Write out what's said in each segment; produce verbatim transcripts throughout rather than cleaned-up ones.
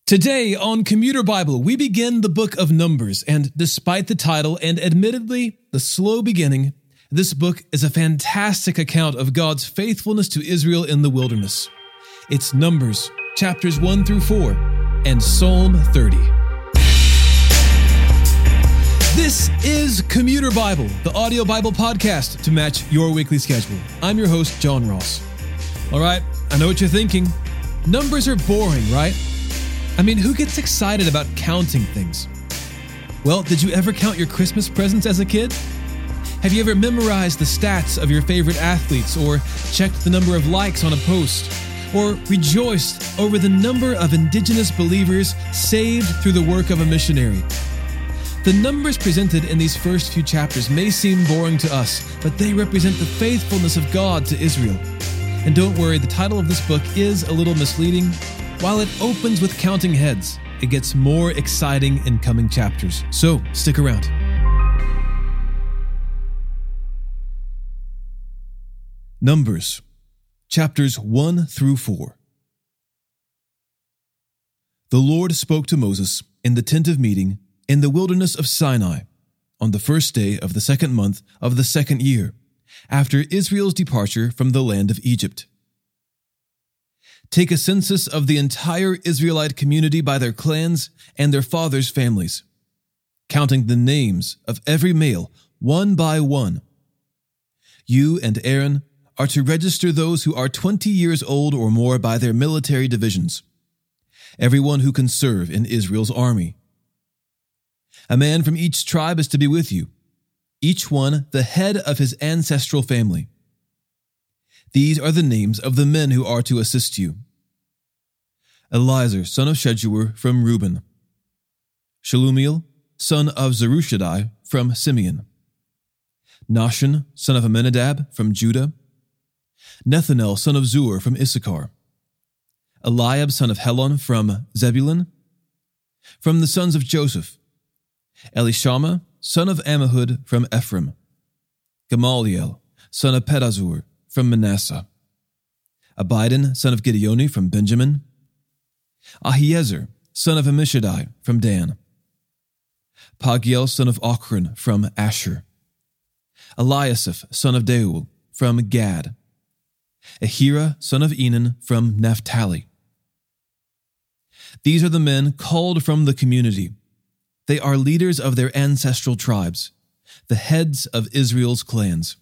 Today on Commuter Bible, we begin the book of Numbers, and despite the title and admittedly the slow beginning, this book is a fantastic account of God's faithfulness to Israel in the wilderness. It's Numbers, chapters one through four, and Psalm thirty. This is Commuter Bible, the audio Bible podcast to match your weekly schedule. I'm your host, John Ross. All right, I know what you're thinking. Numbers are boring, right? I mean, who gets excited about counting things? Well, did you ever count your Christmas presents as a kid? Have you ever memorized the stats of your favorite athletes, or checked the number of likes on a post, or rejoiced over the number of indigenous believers saved through the work of a missionary? The numbers presented in these first few chapters may seem boring to us, but they represent the faithfulness of God to Israel. And don't worry, the title of this book is a little misleading. While it opens with counting heads, it gets more exciting in coming chapters. So, stick around. Numbers, chapters one through four. The Lord spoke to Moses in the tent of meeting in the wilderness of Sinai on the first day of the second month of the second year, after Israel's departure from the land of Egypt. Take a census of the entire Israelite community by their clans and their fathers' families, counting the names of every male one by one. You and Aaron are to register those who are twenty years old or more by their military divisions, everyone who can serve in Israel's army. A man from each tribe is to be with you, each one the head of his ancestral family. These are the names of the men who are to assist you. Eliezer, son of Shedeur, from Reuben. Shelumiel, son of Zerushadai, from Simeon. Nahshon, son of Amminadab, from Judah. Nethanel, son of Zur, from Issachar. Eliab, son of Helon, from Zebulun. From the sons of Joseph, Elishama, son of Ammihud, from Ephraim. Gamaliel, son of Pedazur, from Manasseh. Abidan, son of Gideoni, from Benjamin. Ahiezer, son of Ammishaddai, from Dan. Pagiel, son of Ochran, from Asher. Eliasaph, son of Deuel, from Gad. Ahira, son of Enan, from Naphtali. These are the men called from the community. They are leaders of their ancestral tribes, the heads of Israel's clans.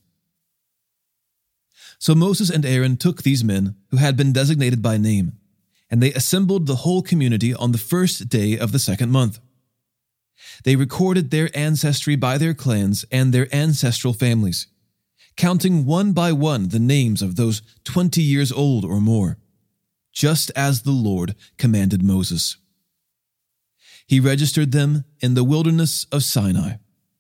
So Moses and Aaron took these men who had been designated by name, and they assembled the whole community on the first day of the second month. They recorded their ancestry by their clans and their ancestral families, counting one by one the names of those twenty years old or more, just as the Lord commanded Moses. He registered them in the wilderness of Sinai.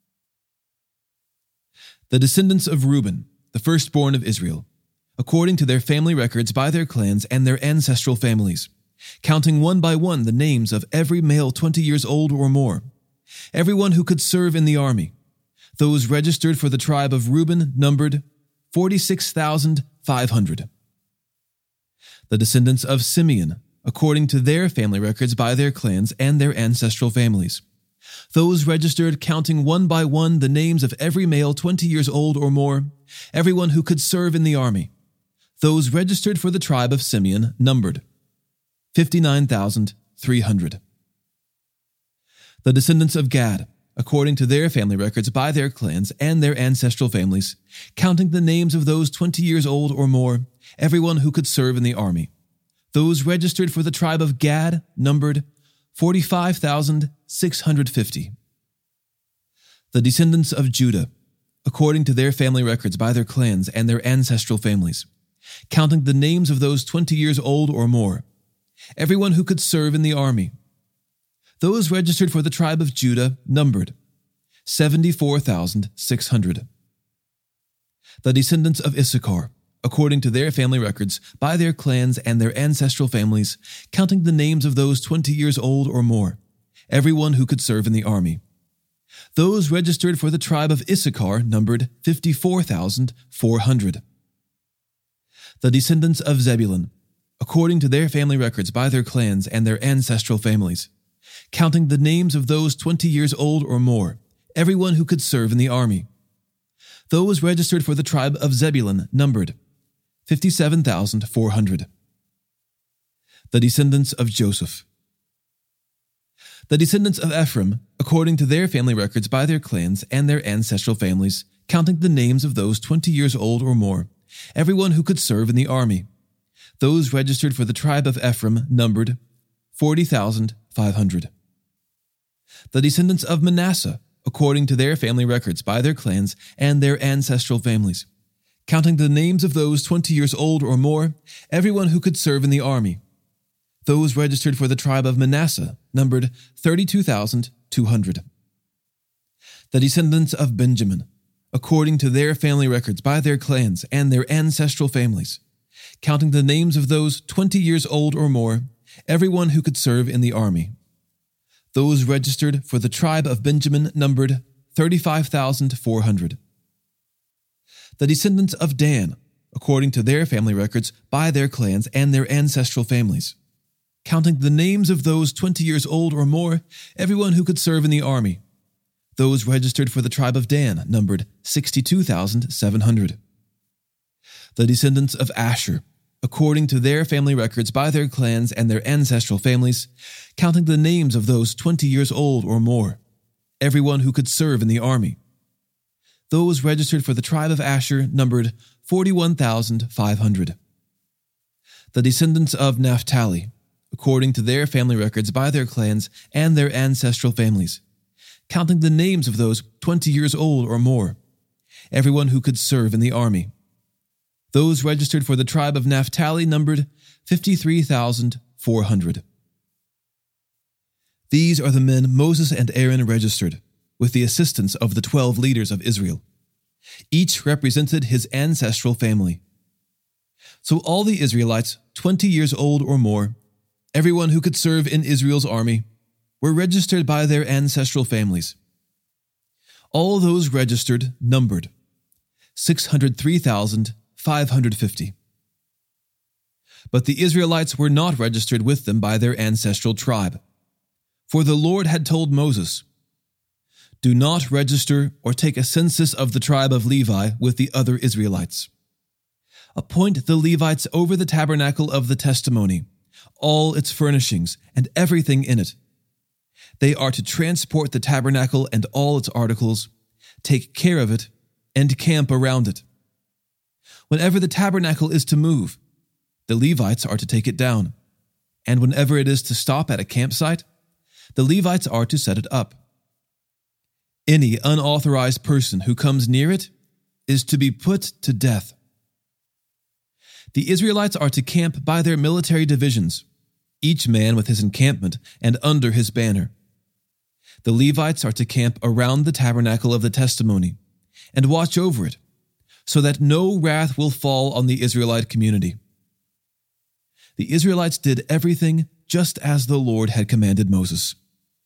The descendants of Reuben, the firstborn of Israel, according to their family records by their clans and their ancestral families, counting one by one the names of every male twenty years old or more, everyone who could serve in the army. Those registered for the tribe of Reuben numbered forty-six thousand five hundred. The descendants of Simeon, according to their family records by their clans and their ancestral families, those registered counting one by one the names of every male twenty years old or more, everyone who could serve in the army. Those registered for the tribe of Simeon numbered fifty-nine thousand three hundred. The descendants of Gad, according to their family records by their clans and their ancestral families, counting the names of those twenty years old or more, everyone who could serve in the army. Those registered for the tribe of Gad numbered forty-five thousand six hundred fifty. The descendants of Judah, according to their family records by their clans and their ancestral families, counting the names of those twenty years old or more, everyone who could serve in the army. Those registered for the tribe of Judah numbered seventy-four thousand six hundred. The descendants of Issachar, according to their family records by their clans and their ancestral families, counting the names of those twenty years old or more, everyone who could serve in the army. Those registered for the tribe of Issachar numbered fifty-four thousand four hundred. The descendants of Zebulun, according to their family records by their clans and their ancestral families, counting the names of those twenty years old or more, everyone who could serve in the army. Those registered for the tribe of Zebulun numbered fifty-seven thousand four hundred. The descendants of Joseph. The descendants of Ephraim, according to their family records by their clans and their ancestral families, counting the names of those twenty years old or more, everyone who could serve in the army. Those registered for the tribe of Ephraim numbered forty thousand five hundred. The descendants of Manasseh, according to their family records by their clans and their ancestral families, counting the names of those twenty years old or more, everyone who could serve in the army. Those registered for the tribe of Manasseh numbered thirty-two thousand two hundred. The descendants of Benjamin, according to their family records by their clans and their ancestral families, counting the names of those twenty years old or more, everyone who could serve in the army. Those registered for the tribe of Benjamin numbered thirty-five thousand four hundred. The descendants of Dan, according to their family records by their clans and their ancestral families, counting the names of those twenty years old or more, everyone who could serve in the army. Those registered for the tribe of Dan numbered sixty-two thousand seven hundred. The descendants of Asher, according to their family records by their clans and their ancestral families, counting the names of those twenty years old or more, everyone who could serve in the army. Those registered for the tribe of Asher numbered forty-one thousand five hundred. The descendants of Naphtali, according to their family records by their clans and their ancestral families, counting the names of those twenty years old or more, everyone who could serve in the army. Those registered for the tribe of Naphtali numbered fifty-three thousand four hundred. These are the men Moses and Aaron registered, with the assistance of the twelve leaders of Israel. Each represented his ancestral family. So all the Israelites, twenty years old or more, everyone who could serve in Israel's army, were registered by their ancestral families. All those registered numbered six hundred three thousand five hundred fifty. But the Israelites were not registered with them by their ancestral tribe. For the Lord had told Moses, "Do not register or take a census of the tribe of Levi with the other Israelites. Appoint the Levites over the tabernacle of the testimony, all its furnishings, and everything in it. They are to transport the tabernacle and all its articles, take care of it, and camp around it. Whenever the tabernacle is to move, the Levites are to take it down, and whenever it is to stop at a campsite, the Levites are to set it up. Any unauthorized person who comes near it is to be put to death. The Israelites are to camp by their military divisions, each man with his encampment and under his banner. The Levites are to camp around the tabernacle of the testimony and watch over it, so that no wrath will fall on the Israelite community." The Israelites did everything just as the Lord had commanded Moses.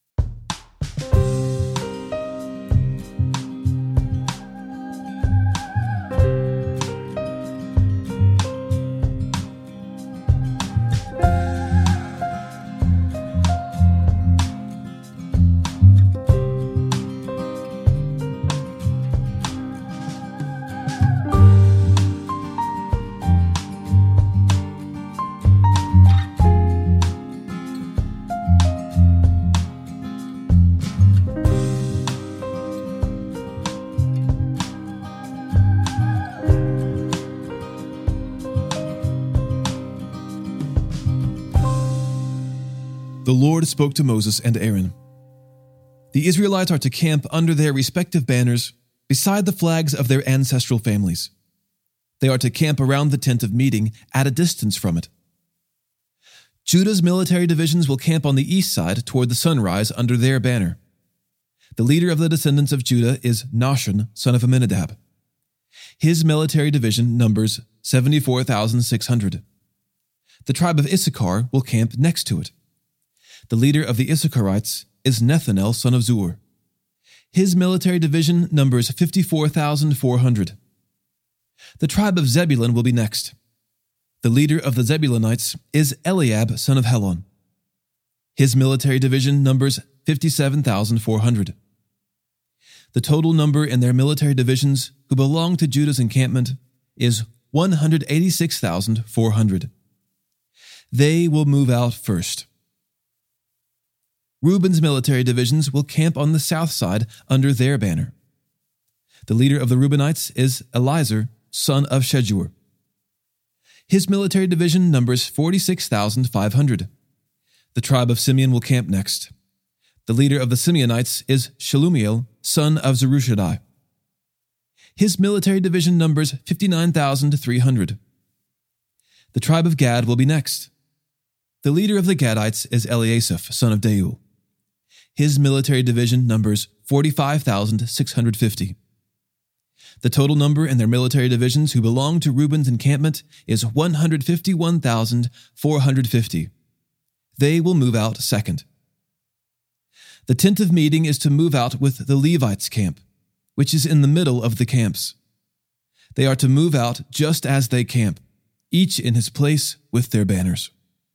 The Lord spoke to Moses and Aaron. The Israelites are to camp under their respective banners beside the flags of their ancestral families. They are to camp around the tent of meeting at a distance from it. Judah's military divisions will camp on the east side toward the sunrise under their banner. The leader of the descendants of Judah is Nahshon, son of Amminadab. His military division numbers seventy-four thousand six hundred. The tribe of Issachar will camp next to it. The leader of the Issacharites is Nethanel, son of Zur. His military division numbers fifty-four thousand four hundred. The tribe of Zebulun will be next. The leader of the Zebulunites is Eliab, son of Helon. His military division numbers fifty-seven thousand four hundred. The total number in their military divisions who belong to Judah's encampment is one hundred eighty-six thousand four hundred. They will move out first. Reuben's military divisions will camp on the south side under their banner. The leader of the Reubenites is Elizur, son of Shedeur. His military division numbers forty-six thousand five hundred. The tribe of Simeon will camp next. The leader of the Simeonites is Shelumiel, son of Zerushadai. His military division numbers fifty-nine thousand three hundred. The tribe of Gad will be next. The leader of the Gadites is Eliasaph, son of Deuel. His military division numbers forty-five thousand six hundred fifty. The total number in their military divisions who belong to Reuben's encampment is one hundred fifty-one thousand four hundred fifty. They will move out second. The tent of meeting is to move out with the Levites' camp, which is in the middle of the camps. They are to move out just as they camp, each in his place with their banners.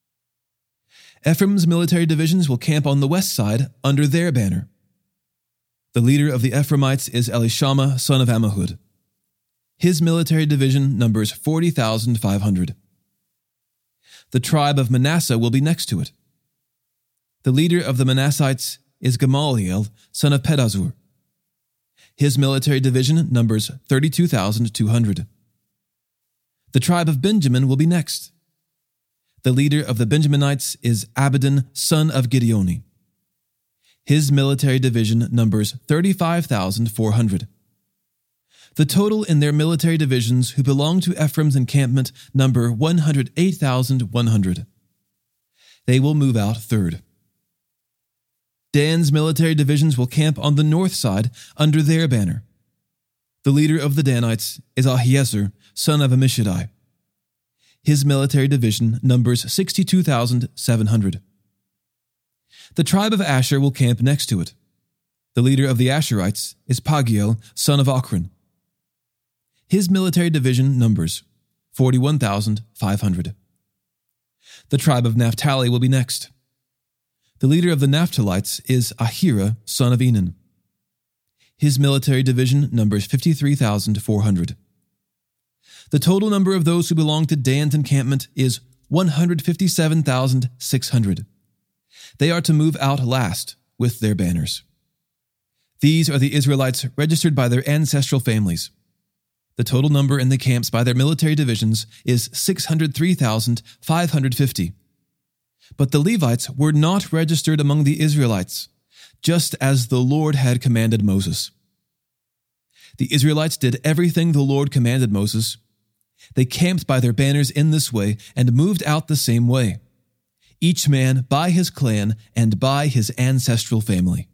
Ephraim's military divisions will camp on the west side under their banner. The leader of the Ephraimites is Elishama, son of Ammihud. His military division numbers forty thousand five hundred. The tribe of Manasseh will be next to it. The leader of the Manassites is Gamaliel, son of Pedazur. His military division numbers thirty-two thousand two hundred. The tribe of Benjamin will be next. The leader of the Benjaminites is Abidan, son of Gideoni. His military division numbers thirty-five thousand four hundred. The total in their military divisions who belong to Ephraim's encampment number one hundred eight thousand one hundred. They will move out third. Dan's military divisions will camp on the north side under their banner. The leader of the Danites is Ahiezer, son of Ammishaddai. His military division numbers sixty-two thousand seven hundred. The tribe of Asher will camp next to it. The leader of the Asherites is Pagiel, son of Ochran. His military division numbers forty-one thousand five hundred. The tribe of Naphtali will be next. The leader of the Naphtalites is Ahira, son of Enan. His military division numbers fifty-three thousand four hundred. The total number of those who belong to Dan's encampment is one hundred fifty-seven thousand six hundred. They are to move out last with their banners. These are the Israelites registered by their ancestral families. The total number in the camps by their military divisions is six hundred three thousand five hundred fifty. But the Levites were not registered among the Israelites, just as the Lord had commanded Moses. The Israelites did everything the Lord commanded Moses. They camped by their banners in this way and moved out the same way, each man by his clan and by his ancestral family.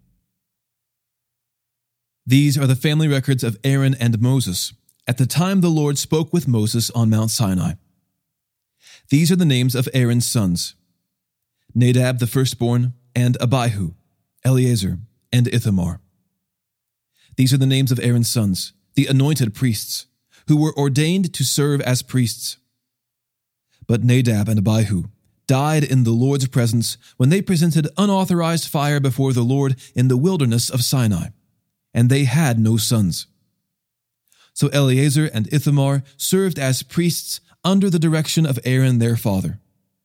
These are the family records of Aaron and Moses at the time the Lord spoke with Moses on Mount Sinai. These are the names of Aaron's sons: Nadab the firstborn, and Abihu, Eleazar, and Ithamar. These are the names of Aaron's sons, the anointed priests, who were ordained to serve as priests. But Nadab and Abihu died in the Lord's presence when they presented unauthorized fire before the Lord in the wilderness of Sinai, and they had no sons. So Eleazar and Ithamar served as priests under the direction of Aaron their father.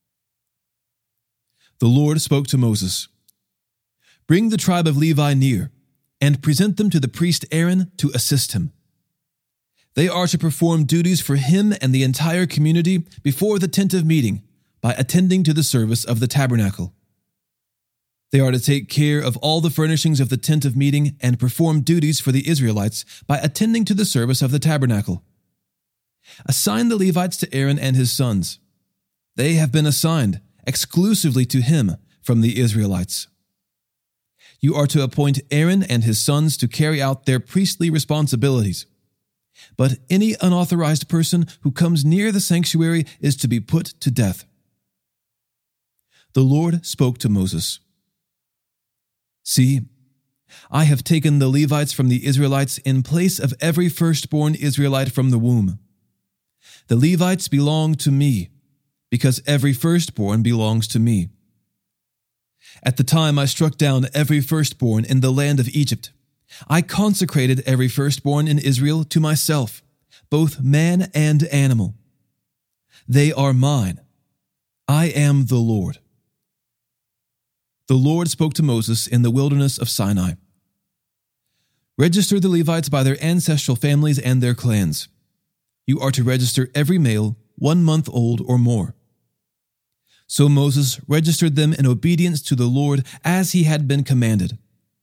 The Lord spoke to Moses, "Bring the tribe of Levi near, and present them to the priest Aaron to assist him. They are to perform duties for him and the entire community before the tent of meeting by attending to the service of the tabernacle. They are to take care of all the furnishings of the tent of meeting and perform duties for the Israelites by attending to the service of the tabernacle. Assign the Levites to Aaron and his sons. They have been assigned exclusively to him from the Israelites. You are to appoint Aaron and his sons to carry out their priestly responsibilities. But any unauthorized person who comes near the sanctuary is to be put to death." The Lord spoke to Moses, "See, I have taken the Levites from the Israelites in place of every firstborn Israelite from the womb. The Levites belong to me, because every firstborn belongs to me. At the time I struck down every firstborn in the land of Egypt, I consecrated every firstborn in Israel to myself, both man and animal. They are mine. I am the Lord. The Lord spoke to Moses in the wilderness of Sinai. Register the Levites by their ancestral families and their clans. You are to register every male one month old or more. So Moses registered them in obedience to the Lord as he had been commanded.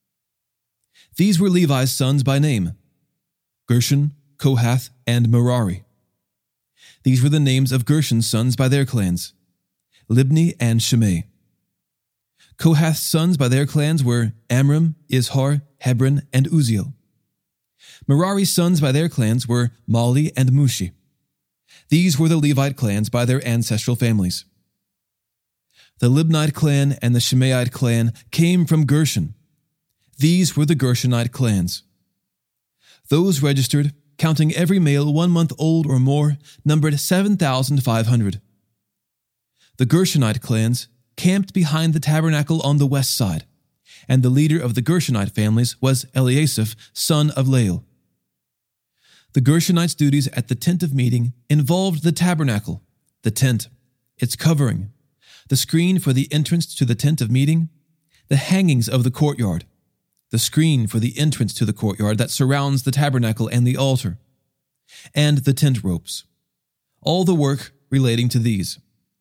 These were Levi's sons by name: Gershon, Kohath, and Merari. These were the names of Gershon's sons by their clans: Libni and Shimei. Kohath's sons by their clans were Amram, Izhar, Hebron, and Uzziel. Merari's sons by their clans were Mali and Mushi. These were the Levite clans by their ancestral families. The Libnite clan and the Shimeite clan came from Gershon. These were the Gershonite clans. Those registered, counting every male one month old or more, numbered seven thousand five hundred. The Gershonite clans camped behind the tabernacle on the west side, and the leader of the Gershonite families was Eliasaph, son of Lael. The Gershonites' duties at the tent of meeting involved the tabernacle, the tent, its covering, the screen for the entrance to the tent of meeting, the hangings of the courtyard, the screen for the entrance to the courtyard that surrounds the tabernacle and the altar, and the tent ropes, all the work relating to these.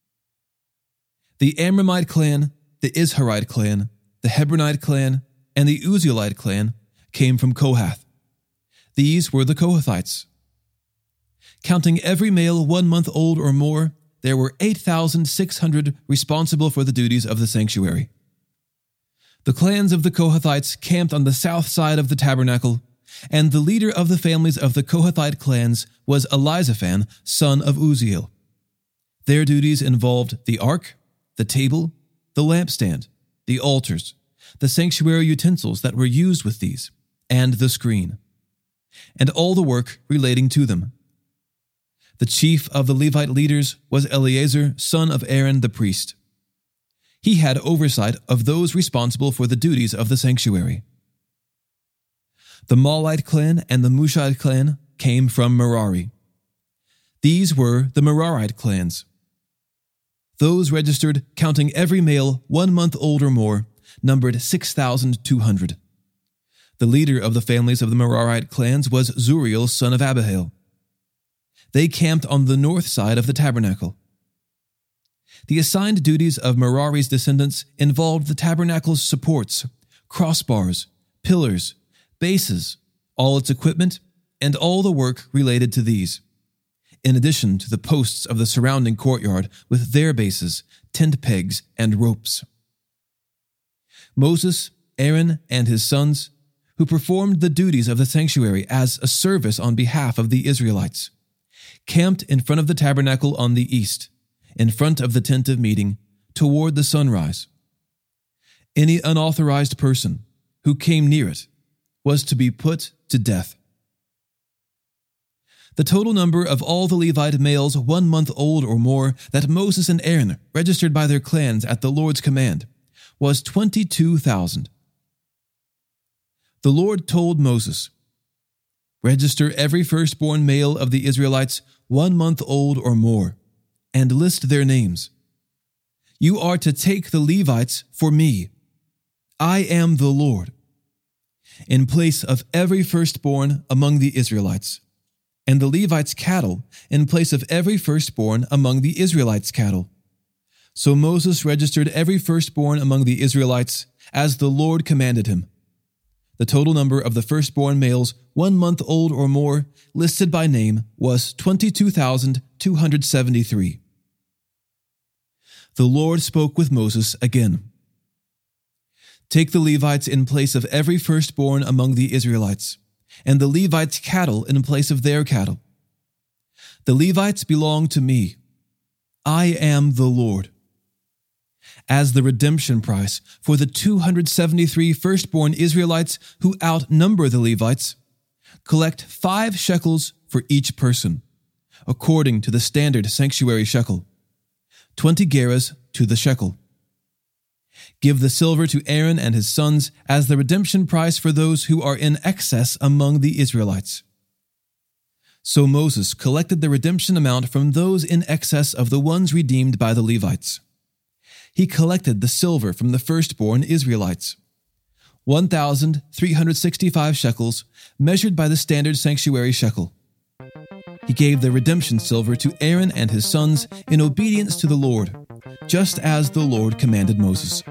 The Amramite clan, the Izharite clan, the Hebronite clan, and the Uzzielite clan came from Kohath. These were the Kohathites. Counting every male one month old or more, there were eight thousand six hundred responsible for the duties of the sanctuary. The clans of the Kohathites camped on the south side of the tabernacle, and the leader of the families of the Kohathite clans was Elizaphan, son of Uzziel. Their duties involved the ark, the table, the lampstand, the altars, the sanctuary utensils that were used with these, and the screen, and all the work relating to them. The chief of the Levite leaders was Eleazar, son of Aaron the priest. He had oversight of those responsible for the duties of the sanctuary. The Malite clan and the Mushite clan came from Merari. These were the Merarite clans. Those registered, counting every male one month old or more, numbered six thousand two hundred. The leader of the families of the Merarite clans was Zuriel, son of Abihail. They camped on the north side of the tabernacle. The assigned duties of Merari's descendants involved the tabernacle's supports, crossbars, pillars, bases, all its equipment, and all the work related to these, in addition to the posts of the surrounding courtyard with their bases, tent pegs, and ropes. Moses, Aaron, and his sons, who performed the duties of the sanctuary as a service on behalf of the Israelites, camped in front of the tabernacle on the east, in front of the tent of meeting, toward the sunrise. Any unauthorized person who came near it was to be put to death. The total number of all the Levite males one month old or more that Moses and Aaron registered by their clans at the Lord's command was twenty-two thousand. The Lord told Moses, "Register every firstborn male of the Israelites one month old or more, and list their names. You are to take the Levites for me. I am the Lord, in place of every firstborn among the Israelites, and the Levites' cattle in place of every firstborn among the Israelites' cattle." So Moses registered every firstborn among the Israelites as the Lord commanded him. The total number of the firstborn males one month old or more, listed by name, was twenty-two thousand two hundred seventy-three. The Lord spoke with Moses again. "Take the Levites in place of every firstborn among the Israelites, and the Levites' cattle in place of their cattle. The Levites belong to me. I am the Lord. As the redemption price for the two hundred seventy-three firstborn Israelites who outnumber the Levites, collect five shekels for each person, according to the standard sanctuary shekel, twenty gerahs to the shekel. Give the silver to Aaron and his sons as the redemption price for those who are in excess among the Israelites. So Moses collected the redemption amount from those in excess of the ones redeemed by the Levites. He collected the silver from the firstborn Israelites, one thousand three hundred sixty-five shekels, measured by the standard sanctuary shekel. He gave the redemption silver to Aaron and his sons in obedience to the Lord, just as the Lord commanded Moses.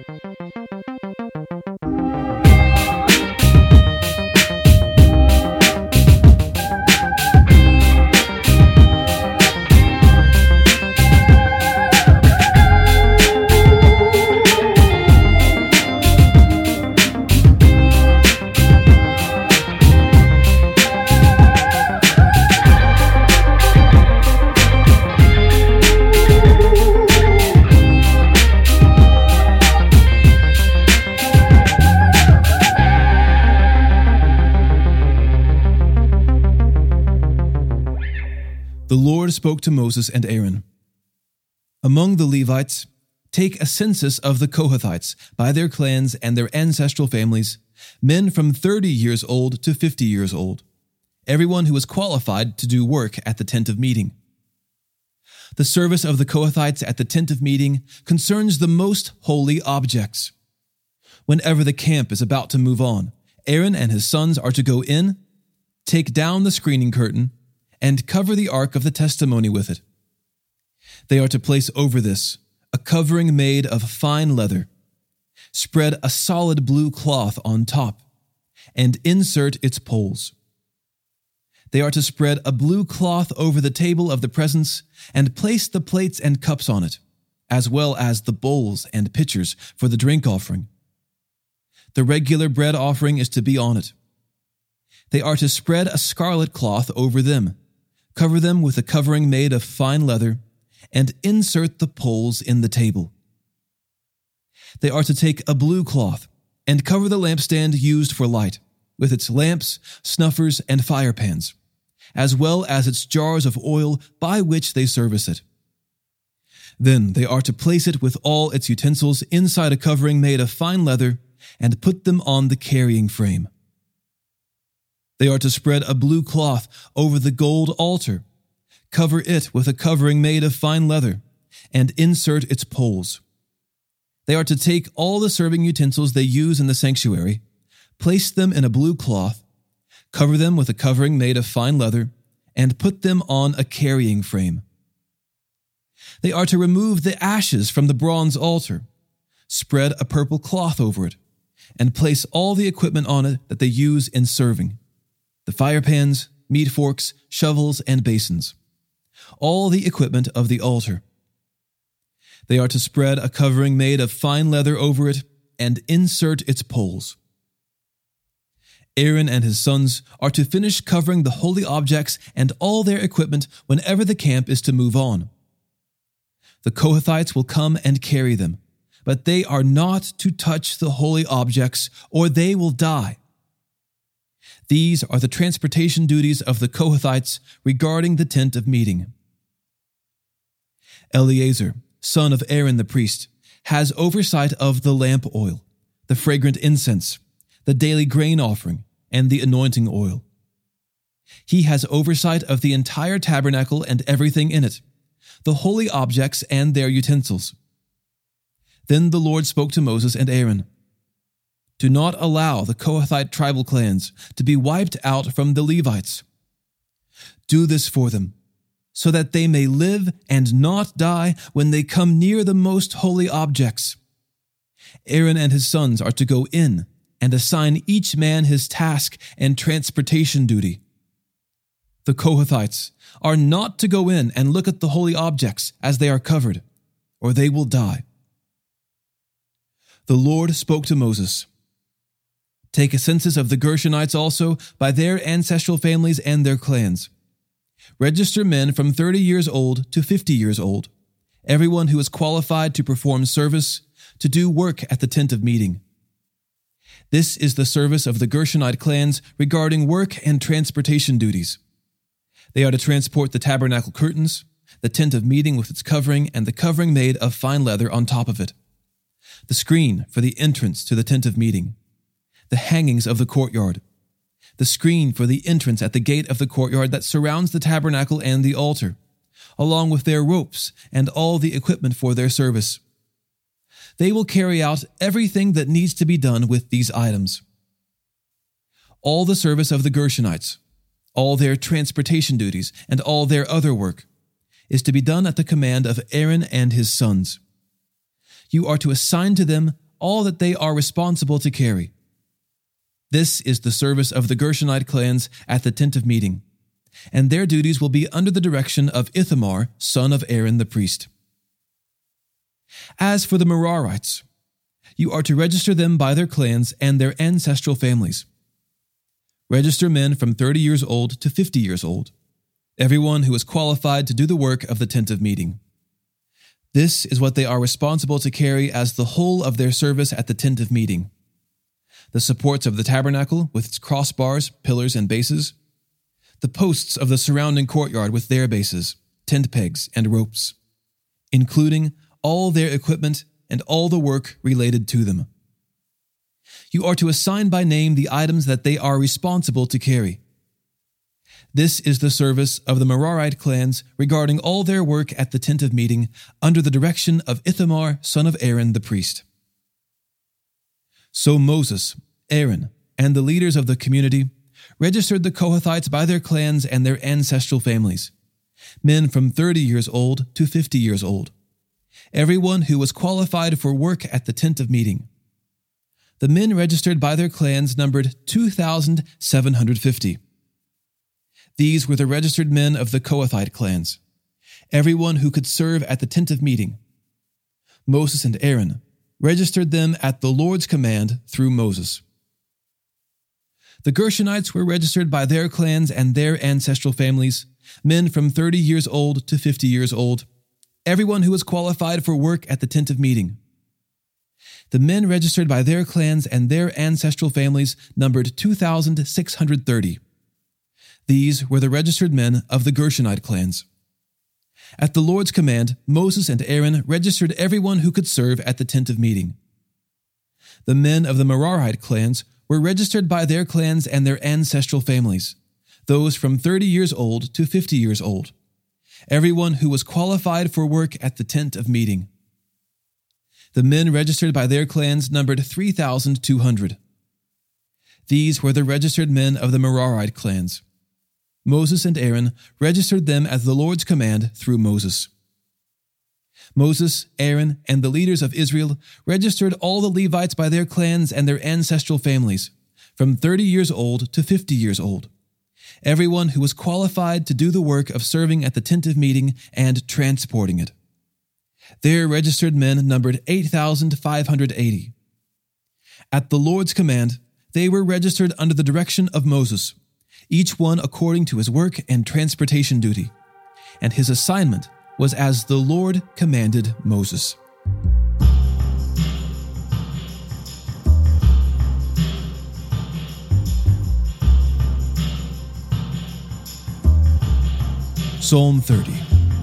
The Lord spoke to Moses and Aaron. Among the Levites, take a census of the Kohathites by their clans and their ancestral families, men from thirty years old to fifty years old, everyone who is qualified to do work at the tent of meeting. The service of the Kohathites at the tent of meeting concerns the most holy objects. Whenever the camp is about to move on, Aaron and his sons are to go in, take down the screening curtain, and cover the ark of the testimony with it. They are to place over this a covering made of fine leather, spread a solid blue cloth on top, and insert its poles. They are to spread a blue cloth over the table of the presence and place the plates and cups on it, as well as the bowls and pitchers for the drink offering. The regular bread offering is to be on it. They are to spread a scarlet cloth over them, cover them with a covering made of fine leather, and insert the poles in the table. They are to take a blue cloth and cover the lampstand used for light, with its lamps, snuffers, and fire pans, as well as its jars of oil by which they service it. Then they are to place it with all its utensils inside a covering made of fine leather and put them on the carrying frame. They are to spread a blue cloth over the gold altar, cover it with a covering made of fine leather, and insert its poles. They are to take all the serving utensils they use in the sanctuary, place them in a blue cloth, cover them with a covering made of fine leather, and put them on a carrying frame. They are to remove the ashes from the bronze altar, spread a purple cloth over it, and place all the equipment on it that they use in serving: the fire pans, meat forks, shovels, and basins, all the equipment of the altar. They are to spread a covering made of fine leather over it and insert its poles. Aaron and his sons are to finish covering the holy objects and all their equipment whenever the camp is to move on. The Kohathites will come and carry them, but they are not to touch the holy objects, or they will die. These are the transportation duties of the Kohathites regarding the tent of meeting. Eleazar, son of Aaron the priest, has oversight of the lamp oil, the fragrant incense, the daily grain offering, and the anointing oil. He has oversight of the entire tabernacle and everything in it, the holy objects and their utensils. Then the Lord spoke to Moses and Aaron. Do not allow the Kohathite tribal clans to be wiped out from the Levites. Do this for them, so that they may live and not die when they come near the most holy objects. Aaron and his sons are to go in and assign each man his task and transportation duty. The Kohathites are not to go in and look at the holy objects as they are covered, or they will die. The Lord spoke to Moses. Take a census of the Gershonites also by their ancestral families and their clans. Register men from thirty years old to fifty years old, everyone who is qualified to perform service, to do work at the tent of meeting. This is the service of the Gershonite clans regarding work and transportation duties. They are to transport the tabernacle curtains, the tent of meeting with its covering and the covering made of fine leather on top of it, the screen for the entrance to the tent of meeting, the hangings of the courtyard, the screen for the entrance at the gate of the courtyard that surrounds the tabernacle and the altar, along with their ropes and all the equipment for their service. They will carry out everything that needs to be done with these items. All the service of the Gershonites, all their transportation duties, and all their other work is to be done at the command of Aaron and his sons. You are to assign to them all that they are responsible to carry. This is the service of the Gershonite clans at the tent of meeting, and their duties will be under the direction of Ithamar, son of Aaron the priest. As for the Merarites, you are to register them by their clans and their ancestral families. Register men from thirty years old to fifty years old, everyone who is qualified to do the work of the tent of meeting. This is what they are responsible to carry as the whole of their service at the tent of meeting: the supports of the tabernacle with its crossbars, pillars, and bases, the posts of the surrounding courtyard with their bases, tent pegs, and ropes, including all their equipment and all the work related to them. You are to assign by name the items that they are responsible to carry. This is the service of the Merarite clans regarding all their work at the tent of meeting under the direction of Ithamar, son of Aaron the priest. So Moses, Aaron, and the leaders of the community registered the Kohathites by their clans and their ancestral families, men from thirty years old to fifty years old, everyone who was qualified for work at the tent of meeting. The men registered by their clans numbered two thousand seven hundred fifty. These were the registered men of the Kohathite clans, everyone who could serve at the tent of meeting. Moses and Aaron registered them at the Lord's command through Moses. The Gershonites were registered by their clans and their ancestral families, men from thirty years old to fifty years old, everyone who was qualified for work at the tent of meeting. The men registered by their clans and their ancestral families numbered two thousand six hundred thirty. These were the registered men of the Gershonite clans. At the Lord's command, Moses and Aaron registered everyone who could serve at the tent of meeting. The men of the Merarite clans were registered by their clans and their ancestral families, those from thirty years old to fifty years old, everyone who was qualified for work at the tent of meeting. The men registered by their clans numbered three thousand two hundred. These were the registered men of the Merarite clans. Moses and Aaron registered them at the Lord's command through Moses. Moses, Aaron, and the leaders of Israel registered all the Levites by their clans and their ancestral families, from thirty years old to fifty years old, everyone who was qualified to do the work of serving at the tent of meeting and transporting it. Their registered men numbered eight thousand five hundred eighty. At the Lord's command, they were registered under the direction of Moses, each one according to his work and transportation duty, and his assignment was as the Lord commanded Moses. Psalm thirty.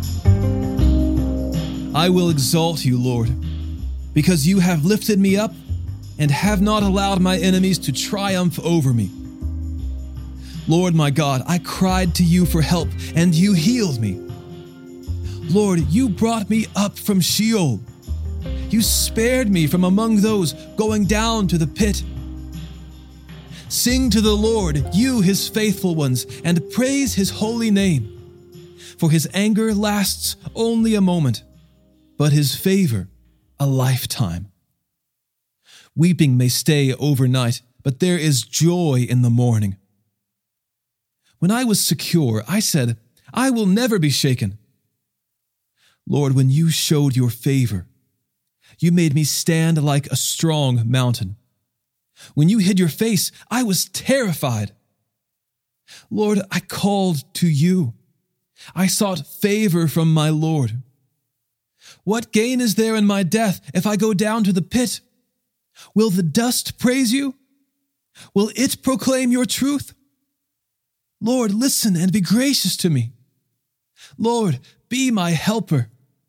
I will exalt you, Lord, because you have lifted me up and have not allowed my enemies to triumph over me. Lord my God, I cried to you for help, and you healed me. Lord, you brought me up from Sheol. You spared me from among those going down to the pit. Sing to the Lord, you his faithful ones, and praise his holy name. For his anger lasts only a moment, but his favor a lifetime. Weeping may stay overnight, but there is joy in the morning. When I was secure, I said, I will never be shaken. Lord, when you showed your favor, you made me stand like a strong mountain. When you hid your face, I was terrified. Lord, I called to you. I sought favor from my Lord. What gain is there in my death if I go down to the pit? Will the dust praise you? Will it proclaim your truth? Lord, listen and be gracious to me. Lord, be my helper.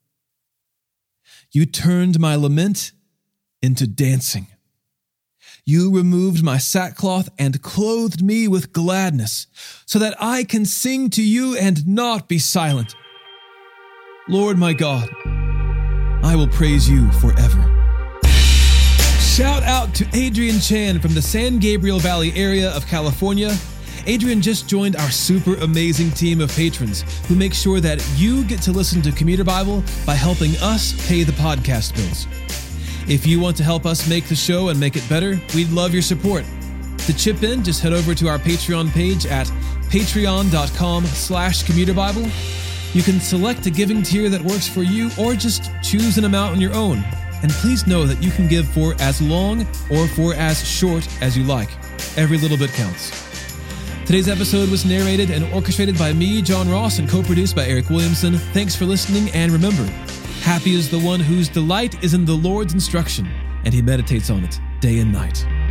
You turned my lament into dancing. You removed my sackcloth and clothed me with gladness, so that I can sing to you and not be silent. Lord my God, I will praise you forever. Shout out to Adrian Chan from the San Gabriel Valley area of California. Adrian just joined our super amazing team of patrons who make sure that you get to listen to Commuter Bible by helping us pay the podcast bills. If you want to help us make the show and make it better, we'd love your support. To chip in, just head over to our Patreon page at patreon.com slash commuterbible. You can select a giving tier that works for you or just choose an amount on your own. And please know that you can give for as long or for as short as you like. Every little bit counts. Today's episode was narrated and orchestrated by me, John Ross, and co-produced by Eric Williamson. Thanks for listening, and remember, happy is the one whose delight is in the Lord's instruction, and he meditates on it day and night.